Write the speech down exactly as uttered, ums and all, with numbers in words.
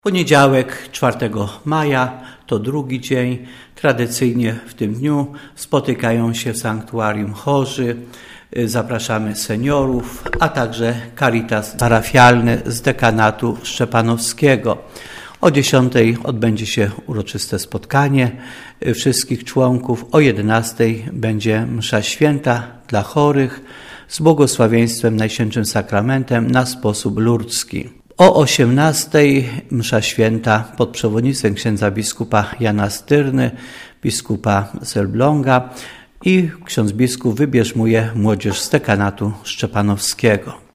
Poniedziałek, czwartego maja, to drugi dzień. Tradycyjnie w tym dniu spotykają się w sanktuarium chorzy. Zapraszamy seniorów, a także Caritas parafialny z dekanatu szczepanowskiego. O dziesiątej odbędzie się uroczyste spotkanie wszystkich członków. O jedenastej będzie msza święta dla chorych z błogosławieństwem Najświętszym Sakramentem na sposób lurdzki. O osiemnastej msza święta pod przewodnictwem księdza biskupa Jana Styrny, biskupa z Elbląga, i ksiądz biskup wybierzmuje młodzież z dekanatu szczepanowskiego.